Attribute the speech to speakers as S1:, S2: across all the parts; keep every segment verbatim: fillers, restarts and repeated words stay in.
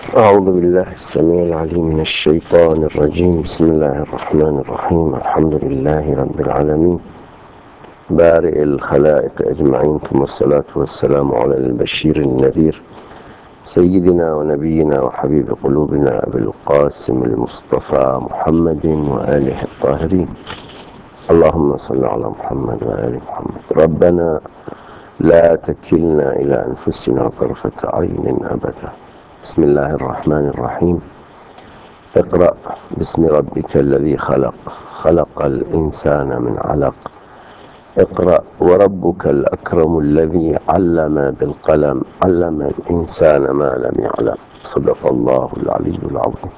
S1: أعوذ بالله السميع العليم من الشيطان الرجيم. بسم الله الرحمن الرحيم. الحمد لله رب العالمين بارئ الخلائق أجمعين، ثم الصلاة والسلام على البشير النذير سيدنا ونبينا وحبيب قلوبنا أبي القاسم المصطفى محمد وآله الطاهرين. اللهم صل على محمد وآل محمد. ربنا لا تكلنا إلى أنفسنا طرفة عين أبدا. بسم الله الرحمن الرحيم. اقرأ باسم ربك الذي خلق، خلق الإنسان من علق. اقرأ وربك الأكرم الذي علم بالقلم، علم الإنسان ما لم يعلم. صدق الله العلي العظيم.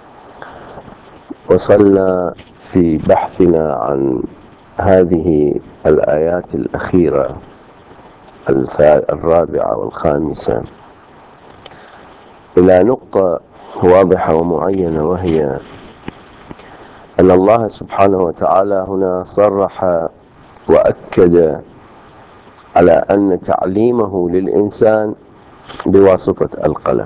S1: وصلنا في بحثنا عن هذه الآيات الأخيرة الرابعة والخامسة إلى نقطة واضحة ومعينة، وهي أن الله سبحانه وتعالى هنا صرح وأكد على أن تعليمه للإنسان بواسطة القلم.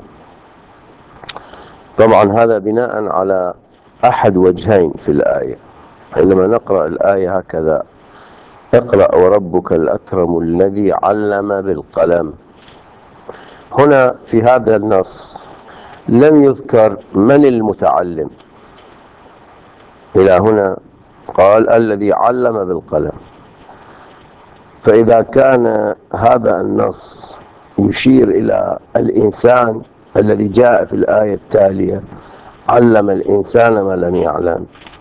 S1: طبعا هذا بناء على أحد وجهين في الآية. حينما نقرأ الآية هكذا: اقرأ وربك الأكرم الذي علم بالقلم، هنا في هذا النص لم يذكر من المتعلم. إلى هنا قال الذي علم بالقلم. فإذا كان هذا النص يشير إلى الإنسان الذي جاء في الآية التالية: علم الإنسان ما لم يعلم،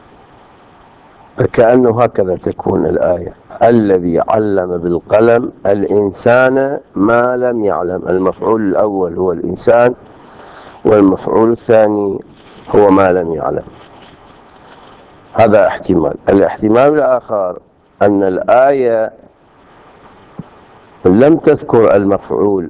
S1: فكأنه هكذا تكون الآية: الذي علم بالقلم الإنسان ما لم يعلم. المفعول الأول هو الإنسان، والمفعول الثاني هو ما لم يعلم. هذا احتمال. الاحتمال الآخر أن الآية لم تذكر المفعول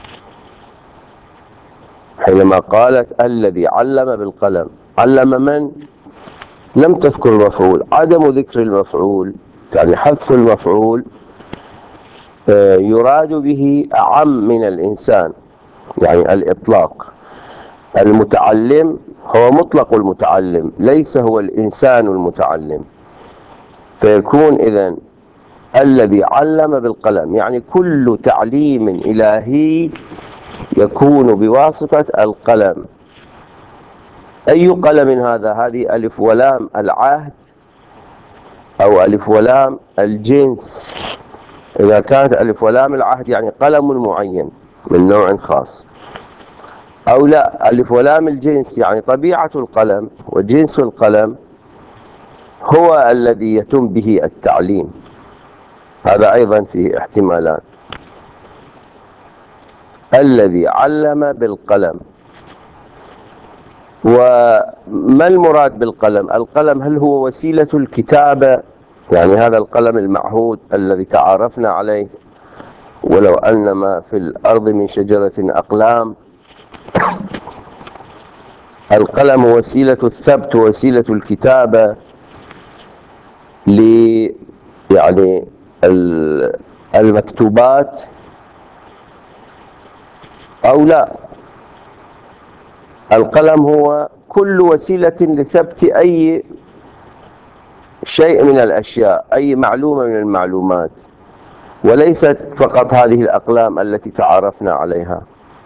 S1: حينما قالت الذي علم بالقلم. علم من؟ لم تذكر المفعول. عدم ذكر المفعول يعني حذف المفعول يراد به أعم من الإنسان، يعني الإطلاق. المتعلم هو مطلق المتعلم، ليس هو الإنسان المتعلم. فيكون إذن الذي علم بالقلم يعني كل تعليم إلهي يكون بواسطة القلم. أي قلم هذا؟ هذه ألف ولام العهد أو ألف ولام الجنس. إذا كانت ألف ولام العهد يعني قلم معين من نوع خاص، أو لا ألف ولام الجنس يعني طبيعة القلم وجنس القلم هو الذي يتم به التعليم. هذا أيضا فيه احتمالان. الذي علم بالقلم. وما المراد بالقلم؟ القلم هل هو وسيلة الكتابة، يعني هذا القلم المعهود الذي تعارفنا عليه، ولو أن ما في الأرض من شجرة أقلام. القلم وسيلة الثبت ووسيلة الكتابة ل يعني المكتوبات، أو لا؟ القلم هو كل وسيلة لثبت أي شيء من الأشياء، أي معلومة من المعلومات، وليست فقط هذه الأقلام التي تعرفنا عليها.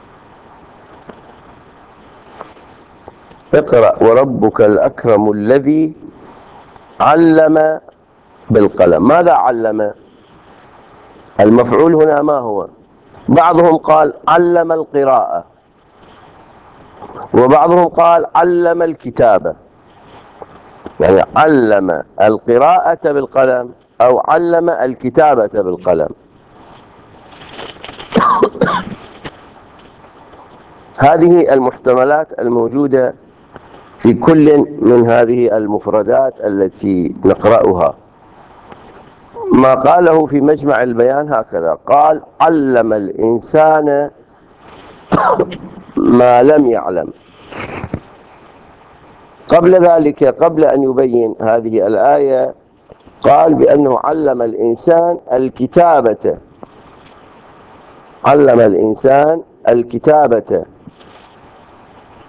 S1: اقرأ وربك الأكرم الذي علم بالقلم. ماذا علم؟ المفعول هنا ما هو؟ بعضهم قال علم القراءة، وبعضهم قال علم الكتابة، يعني علم القراءة بالقلم أو علم الكتابة بالقلم. هذه المحتملات الموجودة في كل من هذه المفردات التي نقرأها. ما قاله في مجمع البيان هكذا: قال علم الإنسان ما لم يعلم. قبل ذلك، قبل أن يبين هذه الآية، قال بأنه علم الإنسان الكتابة. علم الإنسان الكتابة.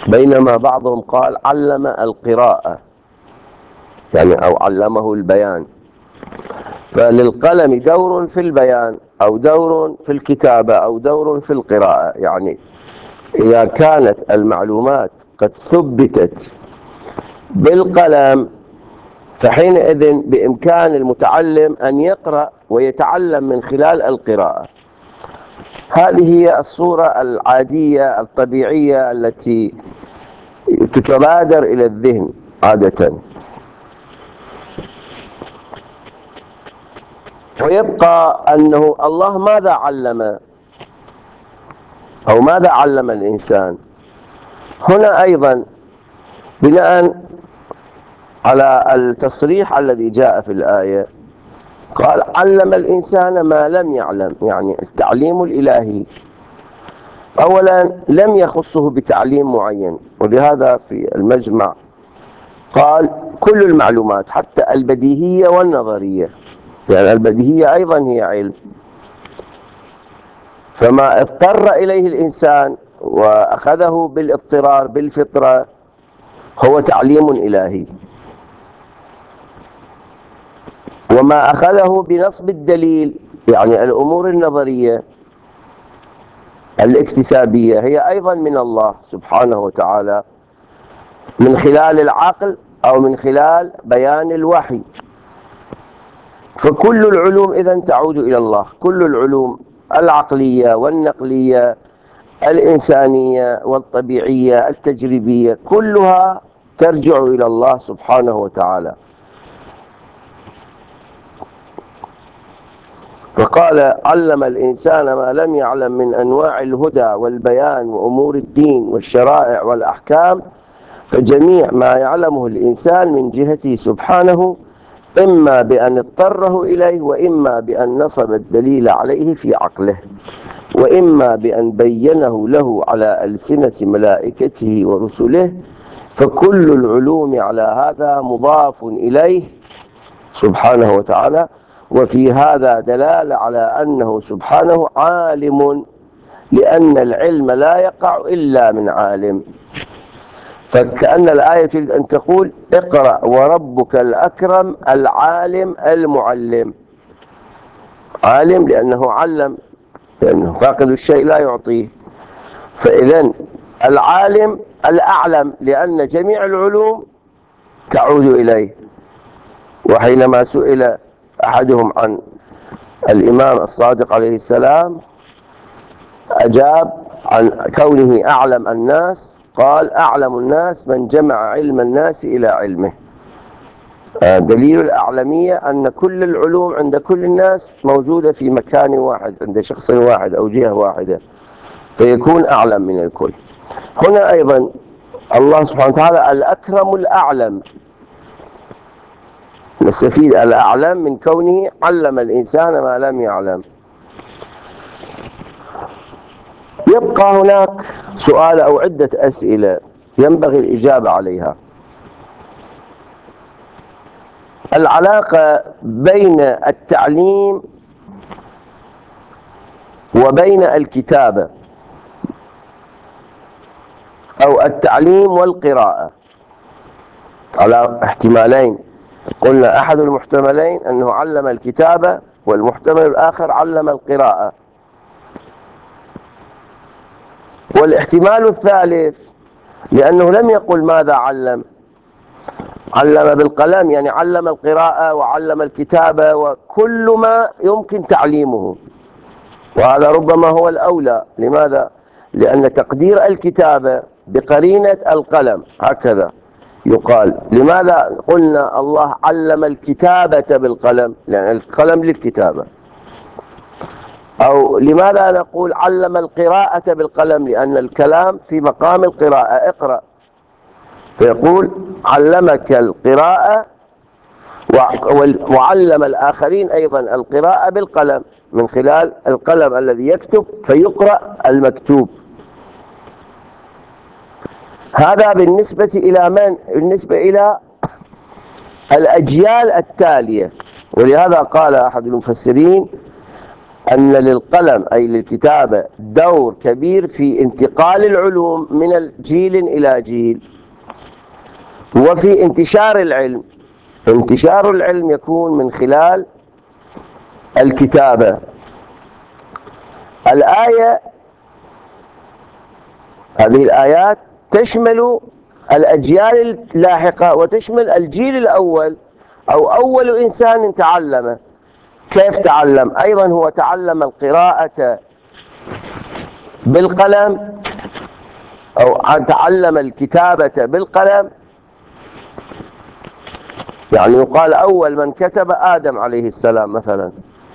S1: بينما بعضهم قال علم القراءة، يعني أو علمه البيان. فللقلم دور في البيان أو دور في الكتابة أو دور في القراءة. يعني إذا كانت المعلومات قد ثبتت بالقلم فحينئذ بإمكان المتعلم أن يقرأ ويتعلم من خلال القراءة. هذه هي الصورة العادية الطبيعية التي تتبادر إلى الذهن عادة. ويبقى أنه الله ماذا علم أو ماذا علم الإنسان؟ هنا أيضا بناء على التصريح الذي جاء في الآية قال علم الإنسان ما لم يعلم، يعني التعليم الإلهي أولا لم يخصه بتعليم معين، ولهذا في المجمع قال كل المعلومات حتى البديهية والنظرية، يعني البديهية أيضا هي علم، فما اضطر إليه الإنسان وأخذه بالاضطرار بالفطرة هو تعليم إلهي، وما أخذه بنصب الدليل يعني الأمور النظرية الاكتسابية هي أيضا من الله سبحانه وتعالى من خلال العقل أو من خلال بيان الوحي. فكل العلوم إذن تعود إلى الله، كل العلوم العقلية والنقلية الإنسانية والطبيعية التجريبية كلها ترجع إلى الله سبحانه وتعالى. فقال علم الإنسان ما لم يعلم من أنواع الهدى والبيان وأمور الدين والشرائع والأحكام، فجميع ما يعلمه الإنسان من جهته سبحانه إما بأن اضطره إليه وإما بأن نصب الدليل عليه في عقله وإما بأن بينه له على ألسنة ملائكته ورسله، فكل العلوم على هذا مضاف إليه سبحانه وتعالى. وفي هذا دلالة على أنه سبحانه عالم، لأن العلم لا يقع إلا من عالم. فكأن الآية تريد أن تقول اقرأ وربك الأكرم العالم المعلم. عالم لأنه علم، لأنه فاقد الشيء لا يعطيه، فإذن العالم الأعلم لأن جميع العلوم تعود إليه. وحينما سئل أحدهم عن الإمام الصادق عليه السلام أجاب عن كونه أعلم الناس، قال أعلم الناس من جمع علم الناس إلى علمه. دليل الأعلمية أن كل العلوم عند كل الناس موجودة في مكان واحد عند شخص واحد أو جهة واحدة، فيكون أعلم من الكل. هنا أيضا الله سبحانه وتعالى الأكرم الأعلم، نستفيد الأعلم من كونه علم الإنسان ما لم يعلم. يبقى هناك سؤال أو عدة أسئلة ينبغي الإجابة عليها. العلاقة بين التعليم وبين الكتابة أو التعليم والقراءة على احتمالين. قلنا أحد المحتملين أنه علم الكتابة، والمحتمل الآخر علم القراءة. والاحتمال الثالث لأنه لم يقل ماذا علم، علم بالقلم، يعني علم القراءة وعلم الكتابة وكل ما يمكن تعليمه، وهذا ربما هو الأولى. لماذا؟ لأن تقدير الكتابة بقرينة القلم هكذا يقال. لماذا قلنا الله علم الكتابة بالقلم؟ لأن القلم للكتابة. أو لماذا نقول علم القراءة بالقلم؟ لأن الكلام في مقام القراءة، اقرأ، فيقول علمك القراءة وعلم الآخرين أيضا القراءة بالقلم من خلال القلم الذي يكتب فيقرأ المكتوب. هذا بالنسبة إلى من؟ بالنسبة إلى الأجيال التالية. ولهذا قال أحد المفسرين أن للقلم أي للكتابة دور كبير في انتقال العلوم من جيل إلى جيل، وفي انتشار العلم. انتشار العلم يكون من خلال الكتابة. الآية، هذه الآيات تشمل الأجيال اللاحقة وتشمل الجيل الأول أو أول إنسان تعلم. كيف تعلم؟ أيضا هو تعلم القراءة بالقلم أو تعلم الكتابة بالقلم. يعني يقال أول من كتب آدم عليه السلام مثلا،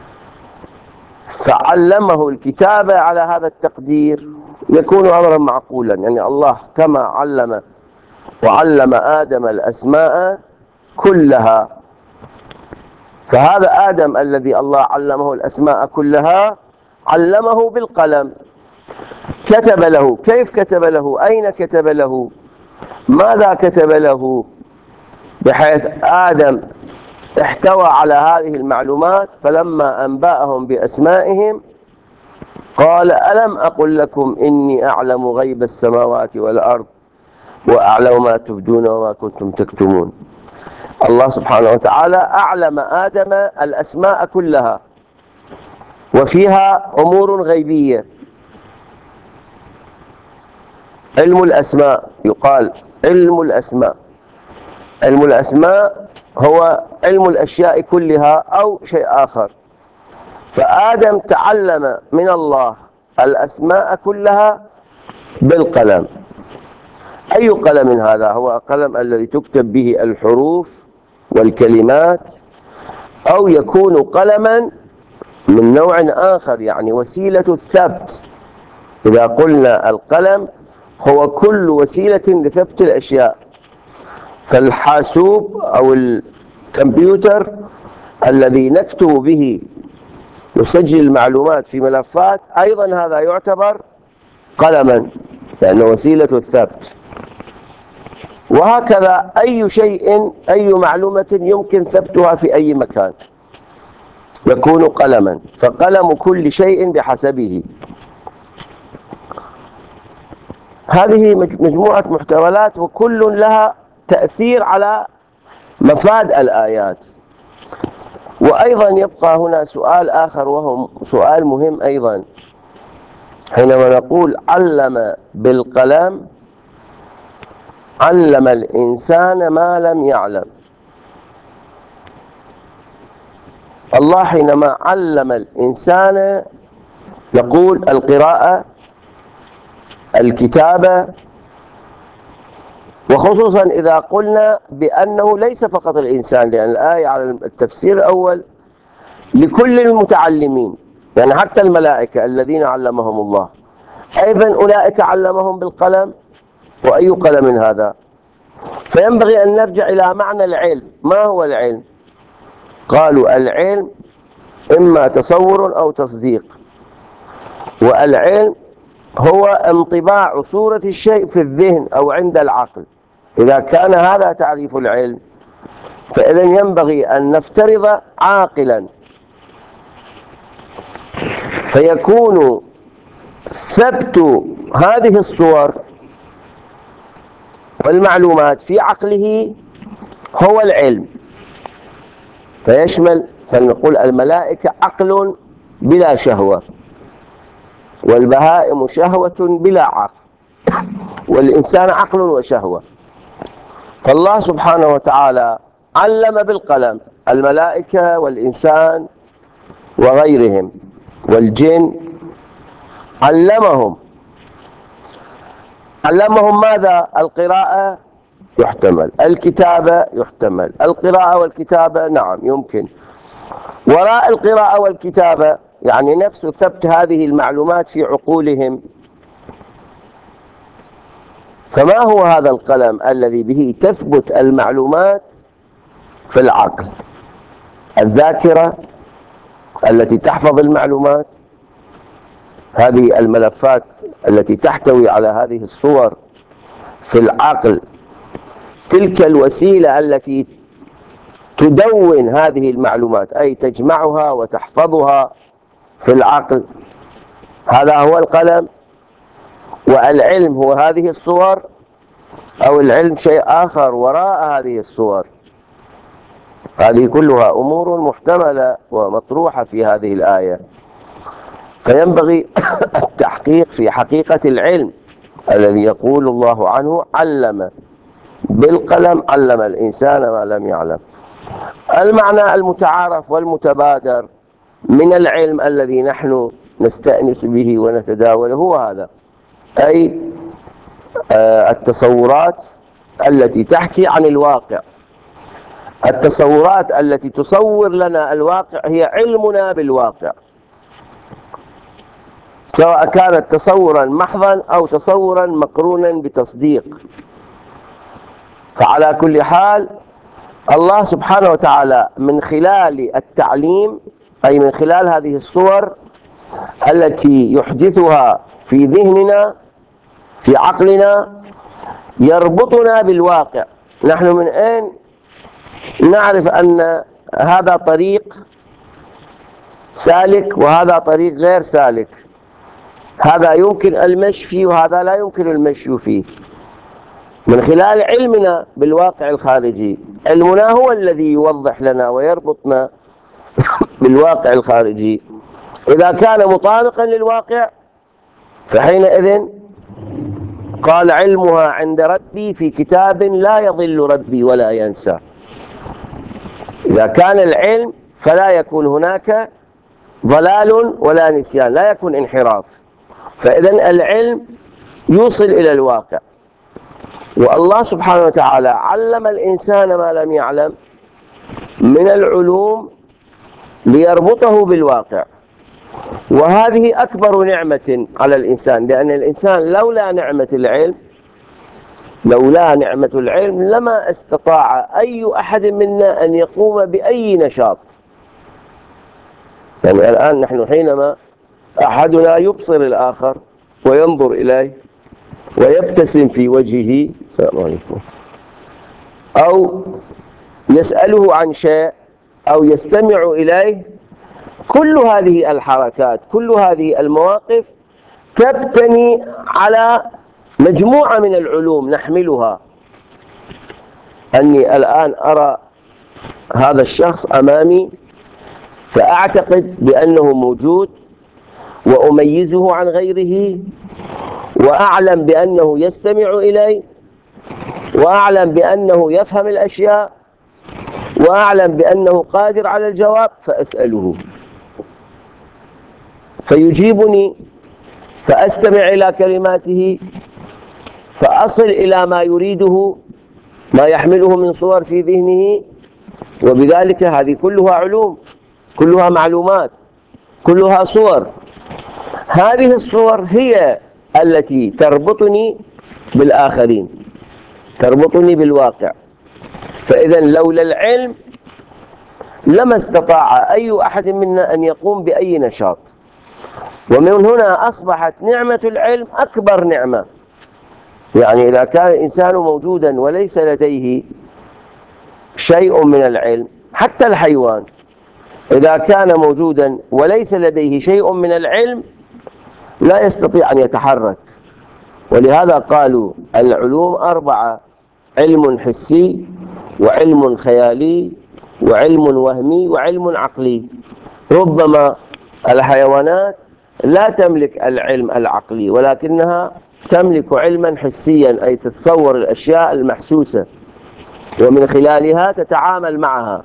S1: فعلمه الكتابة على هذا التقدير، يكون أمرا معقولا. يعني الله كما علم وعلم آدم الأسماء كلها، فهذا آدم الذي الله علمه الأسماء كلها علمه بالقلم، كتب له. كيف كتب له؟ أين كتب له؟ ماذا كتب له؟ بحيث آدم احتوى على هذه المعلومات، فلما أنبأهم بأسمائهم قال: ألم أقل لكم إني أعلم غيب السماوات والأرض وأعلم ما تبدون وما كنتم تكتمون. الله سبحانه وتعالى أعلم آدم الأسماء كلها، وفيها أمور غيبية. علم الأسماء، يقال علم الأسماء. علم الأسماء هو علم الأشياء كلها أو شيء آخر. فآدم تعلم من الله الأسماء كلها بالقلم. أي قلم هذا؟ هو القلم الذي تكتب به الحروف والكلمات، أو يكون قلما من نوع آخر، يعني وسيلة الثبت. إذا قلنا القلم هو كل وسيلة لثبت الأشياء، فالحاسوب أو الكمبيوتر الذي نكتب به نسجل المعلومات في ملفات، أيضا هذا يعتبر قلما لأنه وسيلة الثبت. وهكذا أي شيء، أي معلومة يمكن ثبتها في أي مكان يكون قلما، فقلم كل شيء بحسبه. هذه مجموعة محتويات وكل لها تأثير على مفاد الآيات. وأيضا يبقى هنا سؤال آخر، وهو سؤال مهم أيضا. حينما نقول علم بالقلم، علم الإنسان ما لم يعلم. الله حينما علم الإنسان نقول القراءة، الكتابة، وخصوصا إذا قلنا بأنه ليس فقط الإنسان، لأن الآية على التفسير الأول لكل المتعلمين، يعني حتى الملائكة الذين علمهم الله أيضا أولئك علمهم بالقلم. وأي قلم هذا؟ فينبغي أن نرجع إلى معنى العلم. ما هو العلم؟ قالوا العلم إما تصور أو تصديق، والعلم هو انطباع صورة الشيء في الذهن أو عند العقل. إذا كان هذا تعريف العلم، فإذا ينبغي أن نفترض عاقلا، فيكون ثبت هذه الصور والمعلومات في عقله هو العلم. فيشمل، فنقول الملائكة عقل بلا شهوة، والبهائم شهوة بلا عقل، والإنسان عقل وشهوة. فالله سبحانه وتعالى علم بالقلم الملائكة والإنسان وغيرهم والجن، علمهم علمهم ماذا؟ القراءة يحتمل، الكتابة يحتمل، القراءة والكتابة نعم يمكن. وراء القراءة والكتابة يعني نفس ثبت هذه المعلومات في عقولهم. فما هو هذا القلم الذي به تثبت المعلومات في العقل؟ الذاكرة التي تحفظ المعلومات، هذه الملفات التي تحتوي على هذه الصور في العقل، تلك الوسيلة التي تدون هذه المعلومات، أي تجمعها وتحفظها في العقل، هذا هو القلم، والعلم هو هذه الصور، أو العلم شيء آخر وراء هذه الصور. هذه كلها أمور محتملة ومطروحة في هذه الآية، فينبغي التحقيق في حقيقة العلم الذي يقول الله عنه: علم بالقلم علم الإنسان ما لم يعلم. المعنى المتعارف والمتبادر من العلم الذي نحن نستأنس به ونتداوله هو هذا، أي التصورات التي تحكي عن الواقع. التصورات التي تصور لنا الواقع هي علمنا بالواقع، سواء كانت تصورا محضا أو تصورا مقرونا بتصديق. فعلى كل حال الله سبحانه وتعالى من خلال التعليم، أي من خلال هذه الصور التي يحدثها في ذهننا في عقلنا، يربطنا بالواقع. نحن من أين نعرف أن هذا طريق سالك وهذا طريق غير سالك؟ هذا يمكن المشي فيه وهذا لا يمكن المشي فيه، من خلال علمنا بالواقع الخارجي. علمنا هو الذي يوضح لنا ويربطنا بالواقع الخارجي. إذا كان مطابقا للواقع فحينئذ قال: علمها عند ربي في كتاب لا يضل ربي ولا ينسى. إذا كان العلم فلا يكون هناك ضلال ولا نسيان، لا يكون انحراف. فإذن العلم يوصل إلى الواقع. والله سبحانه وتعالى علم الإنسان ما لم يعلم من العلوم ليربطه بالواقع، وهذه أكبر نعمة على الإنسان، لأن الإنسان لولا نعمة العلم لولا نعمة العلم لما استطاع أي أحد منا أن يقوم بأي نشاط. يعني الآن نحن حينما أحدنا يبصر الآخر وينظر إليه ويبتسم في وجهه، السلام عليكم، أو يسأله عن شيء أو يستمع إليه، كل هذه الحركات كل هذه المواقف تبتني على مجموعة من العلوم نحملها. أني الآن أرى هذا الشخص أمامي فأعتقد بأنه موجود، وأميزه عن غيره، وأعلم بأنه يستمع إلي، وأعلم بأنه يفهم الأشياء، وأعلم بأنه قادر على الجواب، فأسأله فيجيبني، فأستمع إلى كلماته، فأصل إلى ما يريده، ما يحمله من صور في ذهنه. وبذلك هذه كلها علوم، كلها معلومات، كلها صور. هذه الصور هي التي تربطني بالآخرين، تربطني بالواقع. فإذا لولا العلم لما استطاع أي أحد منا أن يقوم بأي نشاط. ومن هنا أصبحت نعمة العلم أكبر نعمة. يعني إذا كان الإنسان موجودا وليس لديه شيء من العلم، حتى الحيوان إذا كان موجودا وليس لديه شيء من العلم لا يستطيع أن يتحرك. ولهذا قالوا العلوم أربعة: علم حسي، وعلم خيالي، وعلم وهمي، وعلم عقلي. ربما الحيوانات لا تملك العلم العقلي، ولكنها تملك علما حسيا، أي تتصور الأشياء المحسوسة ومن خلالها تتعامل معها.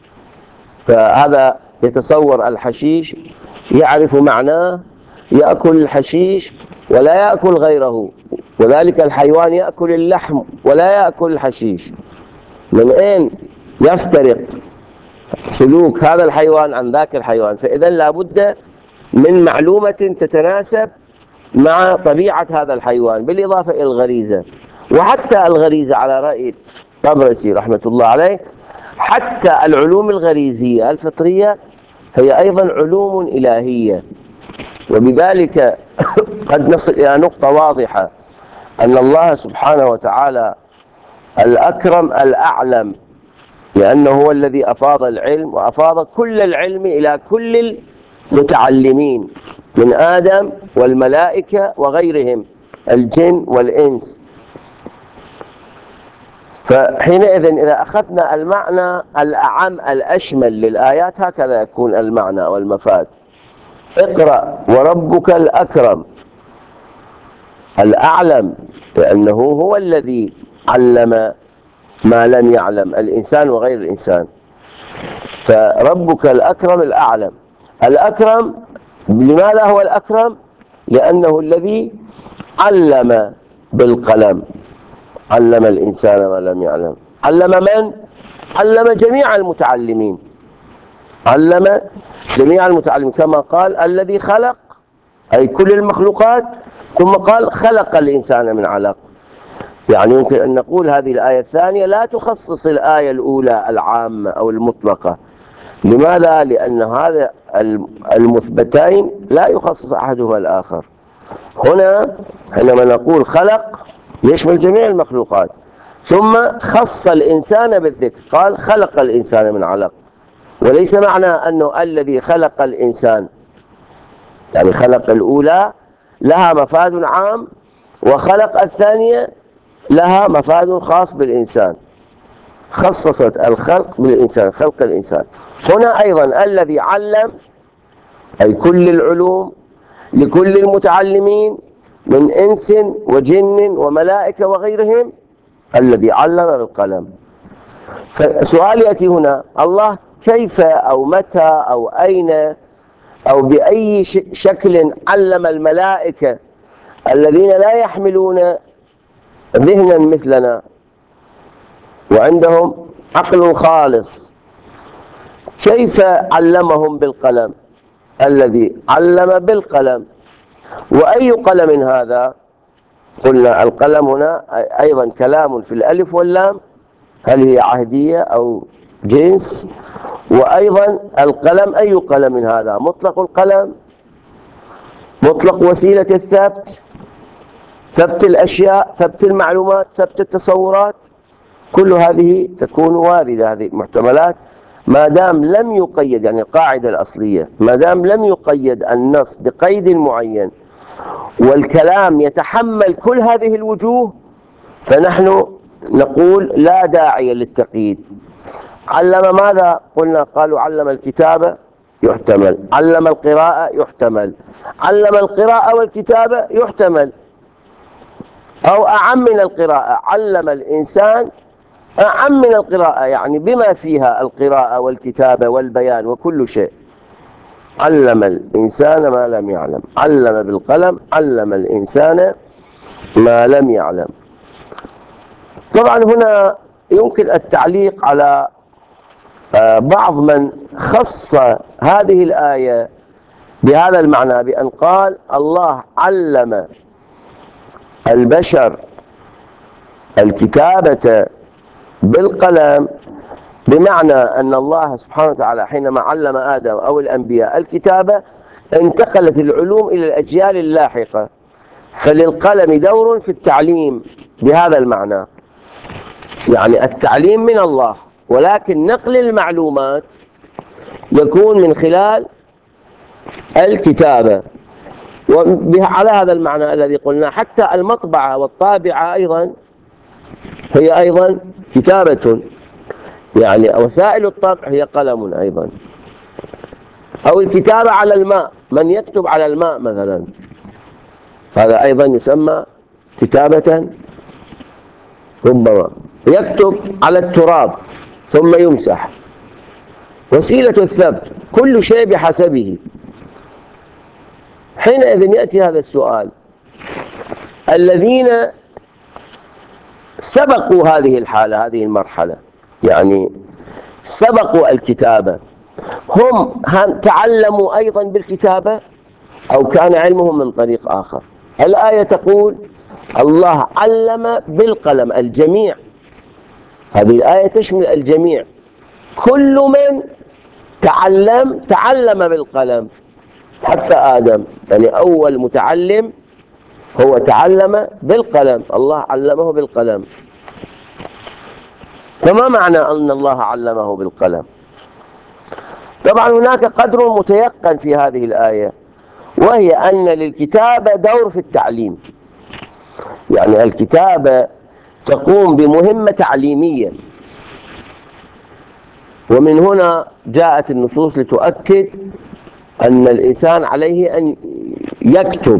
S1: فهذا يتصور الحشيش، يعرف معناه، يأكل الحشيش ولا يأكل غيره. وذلك الحيوان يأكل اللحم ولا يأكل الحشيش. من أين يفترق سلوك هذا الحيوان عن ذاك الحيوان؟ فإذا لا بد من معلومة تتناسب مع طبيعة هذا الحيوان، بالإضافة إلى الغريزة. وحتى الغريزة على رأي طبرسي رحمة الله عليه، حتى العلوم الغريزية الفطرية هي أيضا علوم إلهية. وبذلك قد نصل إلى نقطة واضحة، أن الله سبحانه وتعالى الأكرم الأعلم، لأنه هو الذي أفاض العلم وأفاض كل العلم إلى كل متعلمين من آدم والملائكة وغيرهم الجن والإنس. فحينئذ إذا أخذنا المعنى الأعم الأشمل للآيات هكذا يكون المعنى والمفاد. اقرأ وربك الأكرم الأعلم، لأنه هو الذي علم ما لم يعلم الإنسان وغير الإنسان. فربك الأكرم الأعلم. الأكرم لماذا هو الأكرم؟ لأنه الذي علم بالقلم، علم الإنسان ما لم يعلم. علم من؟ علم جميع المتعلمين، علم جميع المتعلمين، كما قال الذي خلق أي كل المخلوقات، ثم قال خلق الإنسان من علق. يعني يمكن أن نقول هذه الآية الثانية لا تخصص الآية الأولى العامة أو المطلقة. لماذا؟ لأن هذا المثبتين لا يخصص أحدهما الآخر. هنا حينما نقول خلق يشمل جميع المخلوقات، ثم خص الإنسان بالذكر، قال خلق الإنسان من علق. وليس معنى أنه الذي خلق الإنسان يعني خلق الأولى لها مفاد عام، وخلق الثانية لها مفاد خاص بالإنسان، خصصت الخلق بالإنسان، خلق الإنسان. هنا أيضا الذي علم أي كل العلوم لكل المتعلمين من إنس وجن وملائكة وغيرهم، الذي علم بالقلم. فسؤال يأتي هنا، الله كيف أو متى أو أين أو بأي شكل علم الملائكة الذين لا يحملون ذهنا مثلنا وعندهم عقل خالص، كيف علمهم بالقلم؟ الذي علم بالقلم. وأي قلم هذا؟ قلنا القلم هنا أيضا كلام في الألف واللام، هل هي عهدية أو جنس؟ وأيضا القلم أي قلم هذا؟ مطلق القلم، مطلق وسيلة الثبت، ثبت الأشياء، ثبت المعلومات، ثبت التصورات، كل هذه تكون واردة، هذه محتملات ما دام لم يقيد، يعني القاعدة الأصلية ما دام لم يقيد النص بقيد معين والكلام يتحمل كل هذه الوجوه، فنحن نقول لا داعي للتقييد. علم ماذا؟ قلنا قالوا علم الكتابة، يحتمل. علم القراءة، يحتمل. علم القراءة والكتابة، يحتمل. أو أعم من القراءة، علم الإنسان أعم من القراءة، يعني بما فيها القراءة والكتابة والبيان وكل شيء. علم الإنسان ما لم يعلم، علم بالقلم، علم الإنسان ما لم يعلم. طبعا هنا يمكن التعليق على بعض من خص هذه الآية بهذا المعنى بأن قال الله علم البشر الكتابة بالقلم، بمعنى أن الله سبحانه وتعالى حينما علم آدم أو الأنبياء الكتابة انتقلت العلوم إلى الأجيال اللاحقة، فللقلم دور في التعليم بهذا المعنى، يعني التعليم من الله، ولكن نقل المعلومات يكون من خلال الكتابة. وعلى هذا المعنى الذي قلنا حتى المطبعة والطابعة أيضا هي أيضا كتابة، يعني وسائل الطبع هي قلم أيضا. أو الكتابة على الماء، من يكتب على الماء مثلا هذا أيضا يسمى كتابة. ربما يكتب على التراب ثم يمسح، وسيلة الثبت، كل شيء بحسبه. حينئذ يأتي هذا السؤال، الذين سبقوا هذه الحالة، هذه المرحلة، يعني سبقوا الكتابة، هم تعلموا أيضا بالكتابة أو كان علمهم من طريق آخر؟ الآية تقول الله علم بالقلم الجميع، هذه الآية تشمل الجميع، كل من تعلم تعلم بالقلم، حتى آدم، يعني أول متعلم هو تعلم بالقلم، الله علمه بالقلم. فما معنى أن الله علمه بالقلم؟ طبعا هناك قدر متيقن في هذه الآية، وهي أن للكتابة دور في التعليم. يعني الكتابة تقوم بمهمة تعليمية، ومن هنا جاءت النصوص لتؤكد أن الإنسان عليه أن يكتب،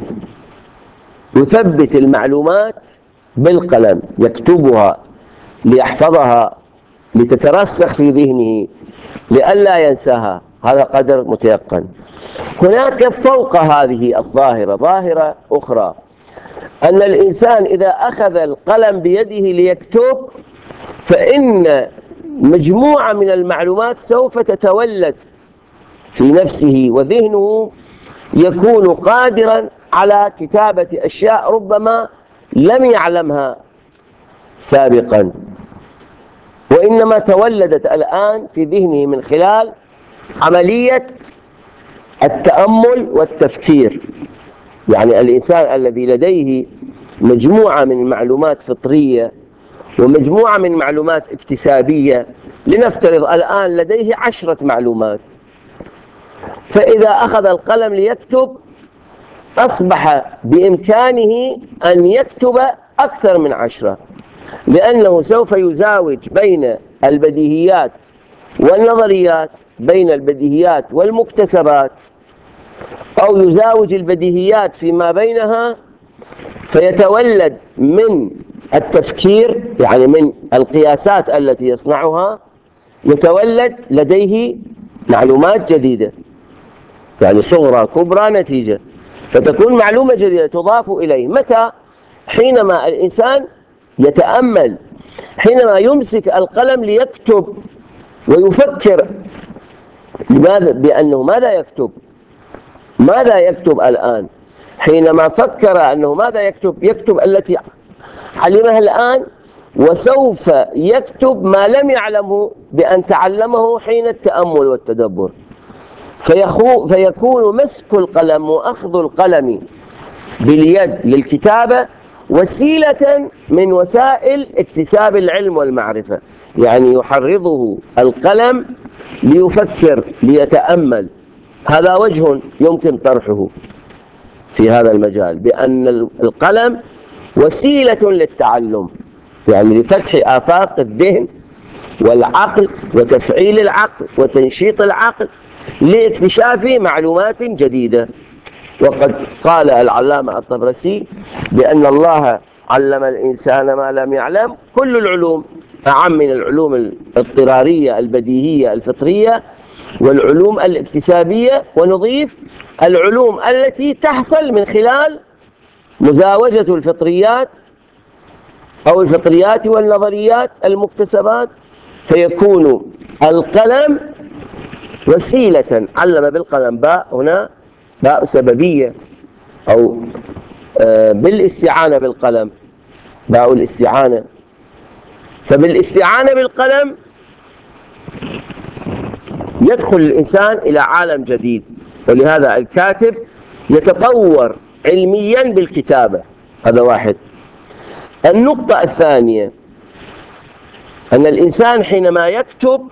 S1: يثبت المعلومات بالقلم، يكتبها ليحفظها، لتترسخ في ذهنه، لئلا ينساها. هذا قدر متيقن. هناك فوق هذه الظاهرة ظاهرة أخرى، أن الإنسان إذا أخذ القلم بيده ليكتب، فإن مجموعة من المعلومات سوف تتولد في نفسه، وذهنه يكون قادرا على كتابة أشياء ربما لم يعلمها سابقا، وإنما تولدت الآن في ذهنه من خلال عملية التأمل والتفكير. يعني الإنسان الذي لديه مجموعة من معلومات فطرية ومجموعة من معلومات اكتسابية، لنفترض الآن لديه عشرة معلومات، فإذا أخذ القلم ليكتب أصبح بإمكانه أن يكتب أكثر من عشرة، لأنه سوف يزاوج بين البديهيات والنظريات، بين البديهيات والمكتسبات، أو يزاوج البديهيات فيما بينها، فيتولد من التفكير، يعني من القياسات التي يصنعها، يتولد لديه معلومات جديدة، يعني صغرى كبرى نتيجة، فتكون معلومة جديدة تضاف إليه. متى؟ حينما الإنسان يتأمل، حينما يمسك القلم ليكتب ويفكر. لماذا؟ بأنه ماذا يكتب؟ ماذا يكتب الآن؟ حينما فكر أنه ماذا يكتب، يكتب التي علمها الآن، وسوف يكتب ما لم يعلمه بأن تعلمه حين التأمل والتدبر. فيكون مسك القلم وأخذ القلم باليد للكتابة وسيلة من وسائل اكتساب العلم والمعرفة، يعني يحرضه القلم ليفكر، ليتأمل. هذا وجه يمكن طرحه في هذا المجال، بأن القلم وسيلة للتعلم، يعني لفتح آفاق الذهن والعقل وتفعيل العقل وتنشيط العقل لاكتشاف معلومات جديدة. وقد قال العلامة الطبرسي بأن الله علم الإنسان ما لم يعلم. كل العلوم أعم من العلوم الاضطرارية البديهية الفطرية والعلوم الاكتسابية، ونضيف العلوم التي تحصل من خلال مزاوجة الفطريات أو الفطريات والنظريات المكتسبات، فيكون القلم وسيلة. علم بالقلم، باء هنا باء سببية، أو بالاستعانة بالقلم، باء الاستعانة. فبالاستعانة بالقلم يدخل الإنسان إلى عالم جديد، ولهذا الكاتب يتطور علميا بالكتابة. هذا واحد. النقطة الثانية أن الإنسان حينما يكتب،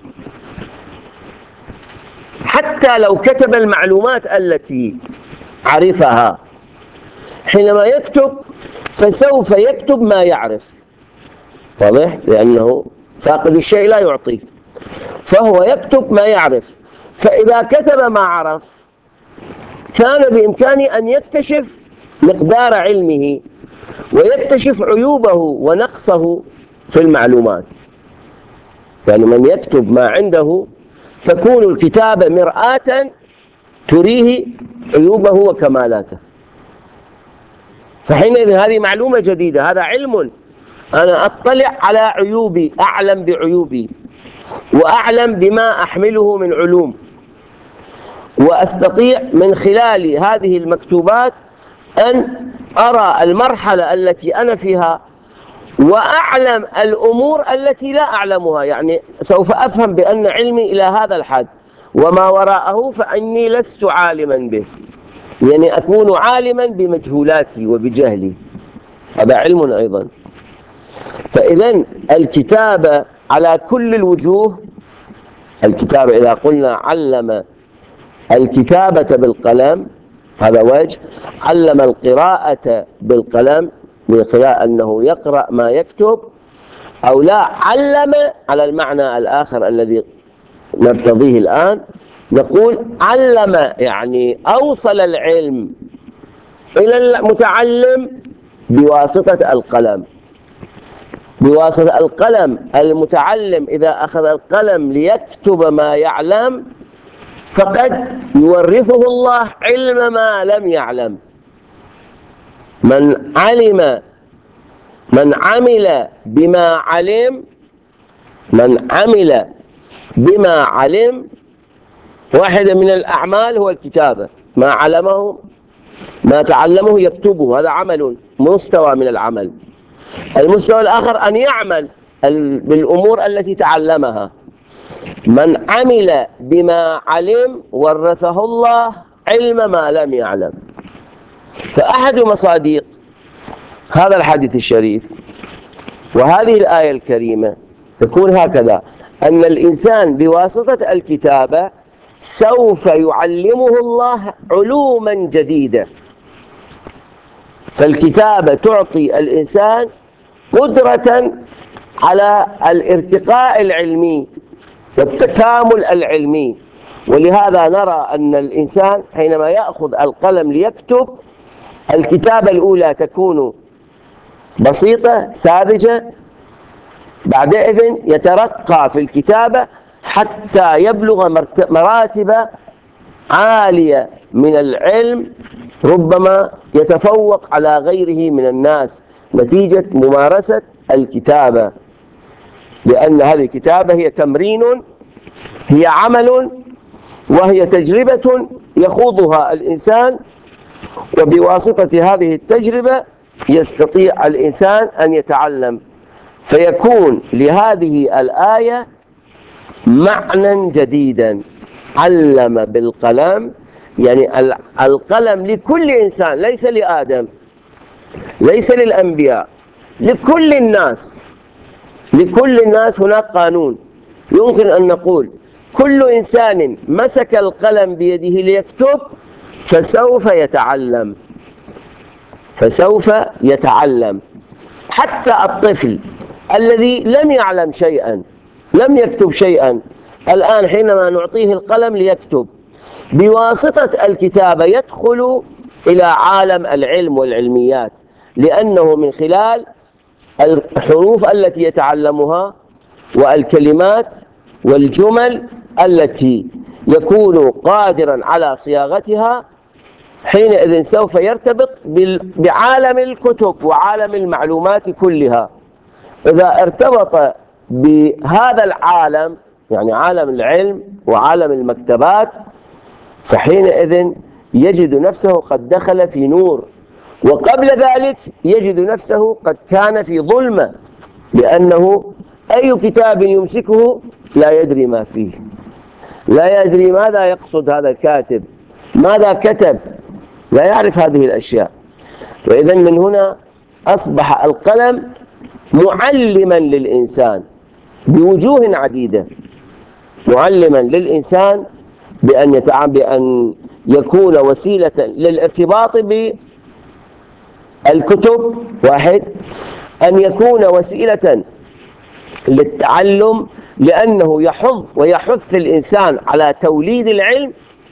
S1: حتى لو كتب المعلومات التي عرفها، حينما يكتب فسوف يكتب ما يعرف. واضح؟ لأنه فاقد الشيء لا يعطيه، فهو يكتب ما يعرف. فإذا كتب ما عرف كان بإمكانه أن يكتشف مقدار علمه ويكتشف عيوبه ونقصه في المعلومات. يعني من يكتب ما عنده تكون الكتابة مرآة تريه عيوبه وكمالاته، فحينئذ هذه معلومة جديدة، هذا علم. أنا أطلع على عيوبي، أعلم بعيوبي، وأعلم بما أحمله من علوم، وأستطيع من خلال هذه المكتوبات أن أرى المرحلة التي أنا فيها، وأعلم الأمور التي لا أعلمها. يعني سوف أفهم بأن علمي إلى هذا الحد، وما وراءه فأني لست عالما به، يعني أكون عالما بمجهولاتي وبجهلي. هذا علم أيضا. فإذن الكتابة على كل الوجوه الكتابة إذا قلنا علم الكتابة بالقلم هذا وجه، علم القراءة بالقلم بقراءة أنه يقرأ ما يكتب، أو لا علم على المعنى الآخر الذي نرتضيه الآن، نقول علم يعني أوصل العلم إلى المتعلم بواسطة القلم، بواسطة القلم. المتعلم إذا أخذ القلم ليكتب ما يعلم فقد يورثه الله علم ما لم يعلم. من علم من عمل بما علم من عمل بما علم واحدة من الأعمال هو الكتابة، ما علمه ما تعلمه يكتبه، هذا عمل مستوى من العمل. المستوى الآخر أن يعمل بالأمور التي تعلمها. من عمل بما علم ورثه الله علم ما لم يعلم. فأحد مصادق هذا الحديث الشريف وهذه الآية الكريمة تكون هكذا، أن الإنسان بواسطة الكتابة سوف يعلمه الله علوما جديدة. فالكتابة تعطي الإنسان قدرة على الارتقاء العلمي والتكامل العلمي. ولهذا نرى أن الإنسان حينما يأخذ القلم ليكتب، الكتابة الأولى تكون بسيطة ساذجة، بعدئذ يترقى في الكتابة حتى يبلغ مراتب عالية من العلم، ربما يتفوق على غيره من الناس نتيجة ممارسة الكتابة، لأن هذه الكتابة هي تمرين، هي عمل، وهي تجربة يخوضها الإنسان، وبواسطة هذه التجربة يستطيع الإنسان أن يتعلم. فيكون لهذه الآية معنى جديدا. علم بالقلم يعني القلم لكل إنسان، ليس لآدم، ليس للأنبياء، لكل الناس. لكل الناس هناك قانون. يمكن أن نقول كل إنسان مسك القلم بيده ليكتب فسوف يتعلم، فسوف يتعلم. حتى الطفل الذي لم يعلم شيئا، لم يكتب شيئا، الآن حينما نعطيه القلم ليكتب، بواسطة الكتابة يدخل إلى عالم العلم والعلميات، لأنه من خلال الحروف التي يتعلمها والكلمات والجمل التي يكون قادرا على صياغتها، حينئذ سوف يرتبط بعالم الكتب وعالم المعلومات كلها. إذا ارتبط بهذا العالم، يعني عالم العلم وعالم المكتبات، فحينئذ يجد نفسه قد دخل في نور، وقبل ذلك يجد نفسه قد كان في ظلمة، لأنه أي كتاب يمسكه لا يدري ما فيه، لا يدري ماذا يقصد هذا الكاتب، ماذا كتب، لا يعرف هذه الأشياء. وإذن من هنا أصبح القلم معلما للإنسان بوجوه عديدة، معلما للإنسان بأن يتعامل بأن يكون وسيلة للارتباط بالكتب، واحد، أن يكون وسيلة للتعلم لأنه يحض ويحث الإنسان على توليد العلم،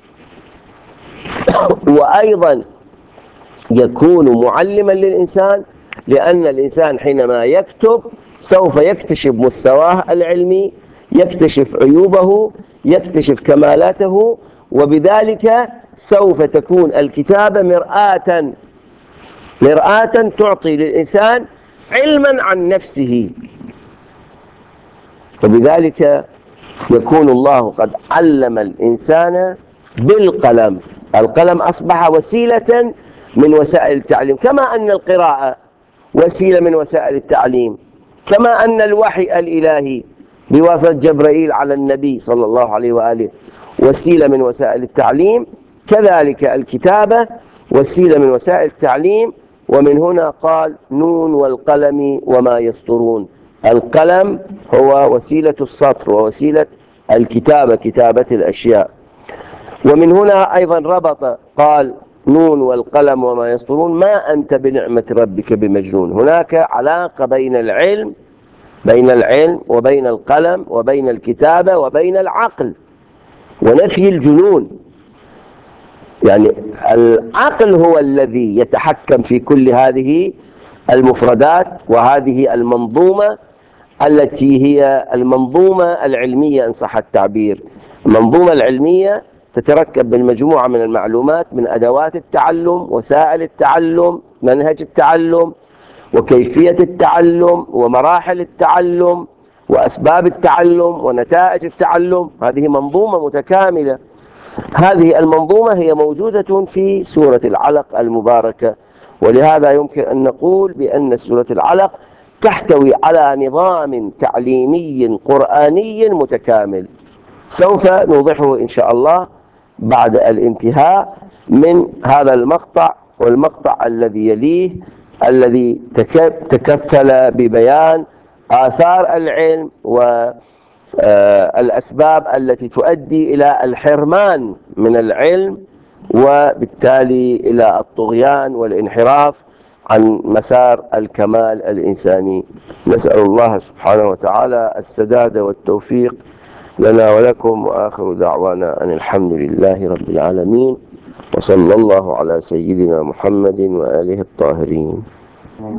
S1: وأيضا يكون معلما للإنسان لأن الإنسان حينما يكتب سوف يكتشف مستواه العلمي، يكتشف عيوبه، يكتشف كمالاته، وبذلك سوف تكون الكتابة مرآة مرآة تعطي للإنسان علما عن نفسه. وبذلك يكون الله قد علم الإنسان بالقلم. القلم أصبح وسيلة من وسائل التعليم، كما أن القراءة وسيلة من وسائل التعليم، كما أن الوحي الإلهي بواسطة جبرائيل على النبي صلى الله عليه وآله وسيلة من وسائل التعليم، كذلك الكتابة وسيلة من وسائل التعليم. ومن هنا قال نون والقلم وما يسطرون. القلم هو وسيلة السطر ووسيلة الكتابة، كتابة الأشياء. ومن هنا أيضا ربط، قال نون والقلم وما يسطرون ما أنت بنعمة ربك بمجنون. هناك علاقة بين العلم بين العلم وبين القلم وبين الكتابة وبين العقل، ونفي الجنون. يعني العقل هو الذي يتحكم في كل هذه المفردات وهذه المنظومة التي هي المنظومة العلمية إن صح التعبير. المنظومة العلمية تتركب من مجموعة من المعلومات، من أدوات التعلم، وسائل التعلم، منهج التعلم، وكيفية التعلم، ومراحل التعلم، وأسباب التعلم، ونتائج التعلم. هذه منظومة متكاملة. هذه المنظومة هي موجودة في سورة العلق المباركة، ولهذا يمكن أن نقول بأن سورة العلق تحتوي على نظام تعليمي قرآني متكامل. سوف نوضحه إن شاء الله بعد الانتهاء من هذا المقطع والمقطع الذي يليه، الذي تكفل ببيان آثار العلم والأسباب التي تؤدي إلى الحرمان من العلم، وبالتالي إلى الطغيان والانحراف عن مسار الكمال الإنساني. نسأل الله سبحانه وتعالى السداد والتوفيق لنا ولكم، وآخر دعوانا أن الحمد لله رب العالمين، وصلى الله على سيدنا محمد وآله الطاهرين.